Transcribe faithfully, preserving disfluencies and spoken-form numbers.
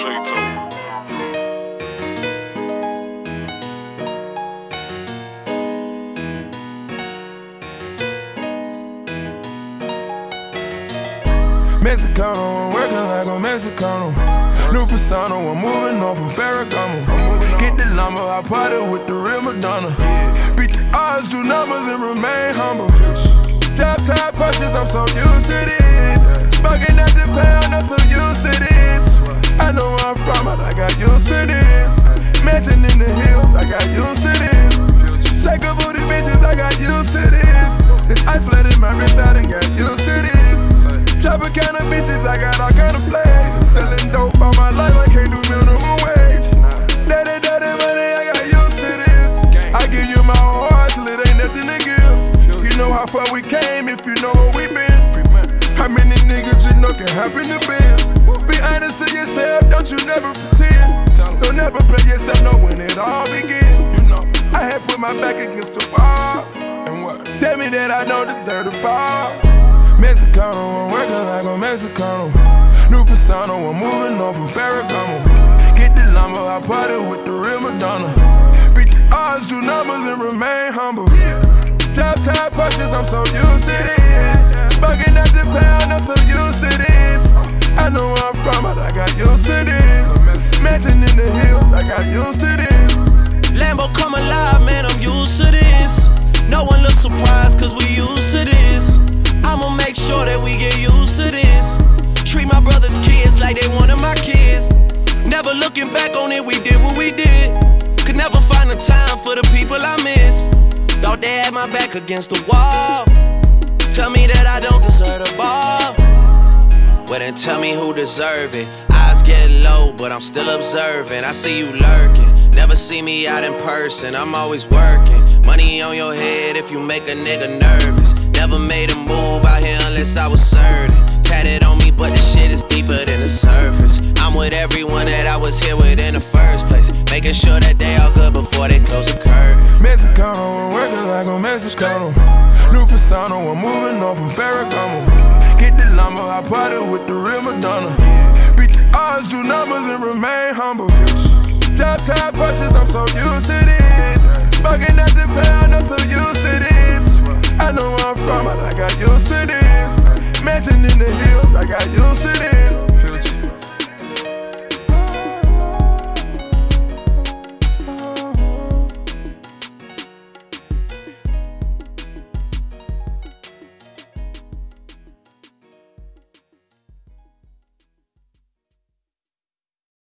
Mexicano, I'm working like a Mexicano. New persona, I'm moving on from Ferragamo. Get the lumber, I party with the real Madonna. Beat the odds, do numbers, and remain humble. Drop top punches, I'm so used to this. Smoking at the pound, I'm so used to this. I know where I'm from, but I got used to this. Mansion in the hills, I got used to this. Take a booty bitches, I got used to this. This ice flooded my wrist, I done got used to this. Chopper kind of bitches, I got all kind of flags. Selling dope all my life, I can't do minimum wage. Daddy, daddy, money, I got used to this. I give you my whole heart till it ain't nothing to give. You know how far we came if you know where we been. How many niggas you know can happen to biz? Be honest to yourself, don't you never pretend. Don't never play yourself, know when it all begin. I had put my back against the wall. And what? Tell me that I don't deserve the ball. Mexicano, I'm working like a Mexicano. New persona, I'm moving on from Ferragamo. Get the lumber, I party with the real Madonna. Beat the odds, do numbers, and remain humble. Drop top punches, I'm so used to this. Smoking at the pound, I'm so used to this. I know where I'm from, but I got used to this. Mansion in the hills, I got used to this. Lambo come alive, man, I'm used to this. No one looks surprised, cause we used to this. I'ma make sure that we get used to this. Treat my brother's kids like they one of my kids. Never looking back on it, we did what we did. Could never find the time for the people I miss. Thought they had my back against the wall. Tell me that I don't deserve the ball. Well then tell me who deserve it. Eyes get low, but I'm still observing. I see you lurking. Never see me out in person, I'm always working. Money on your head if you make a nigga nervous. Never made a move out here unless I was certain. Tatted on me, but the shit is deeper than the surface. I'm with everyone that I was here with in the first place. Making sure that they all good before they close the curtain. Mexicano, I'm working like a Mexicano. New persona, I'm moving on from Ferragamo. Get the lumber, I party with the real Madonna. Beat the odds, do numbers, and remain humble. Drop top punches, I'm so used to this. Smoking at the pound, I'm so used to this. I know where I'm from, but I got used to this. Mansion in the hills, I got used to this.